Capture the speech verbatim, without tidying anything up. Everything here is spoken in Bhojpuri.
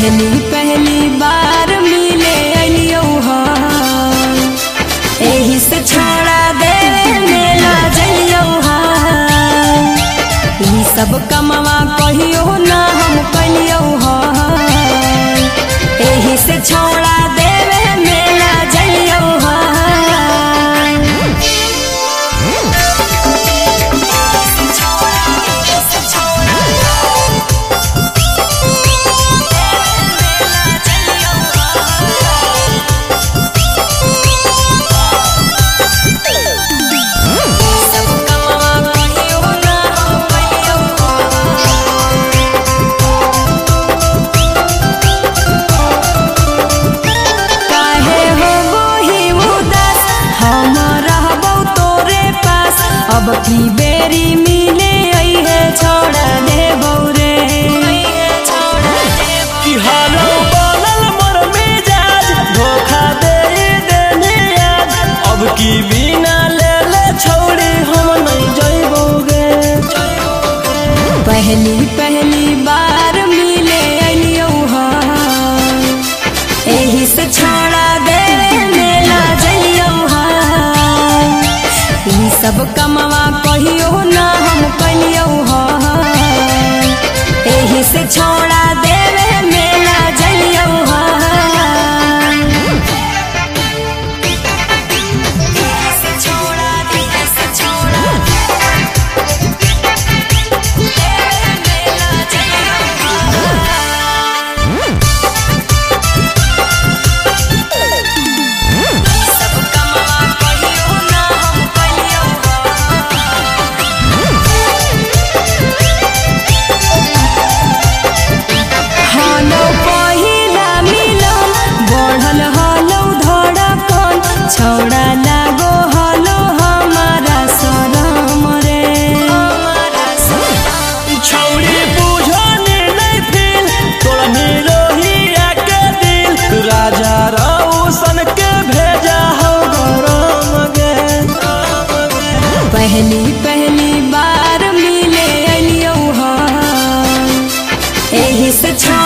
पहली पहली बार मिले अलियो हो, एही से छोड़ा दे मेला जइयो हो। ई सब कमवा कहियो ना हम कलियो हो, एही से छोड़ा देवे मेला जइयो हो। अब की बेरी मिले है छोड़ा दे बौरे कि हालो बनल मोर मिजाज धोखा दे देने आज। अब की बिना ले ले छोड़ी हम नहीं जइबोगे। पहली पहली बार मिले अलियो हो, एही से छोड़ा दे मेला जइयो हो। ई सब कमवा कहियो ना हम कलियो हो, एही से छोड़ा देवे मेला जइयो हो। छोड़ा लागो हलो हमारा शरम रे, छौड़ी बुझनी नहीं फील तोरा निरोहिया के दिल। राजा रौशन के भेजा हो गरम गे। पहली पहली बार मिले अलियो हो, एही से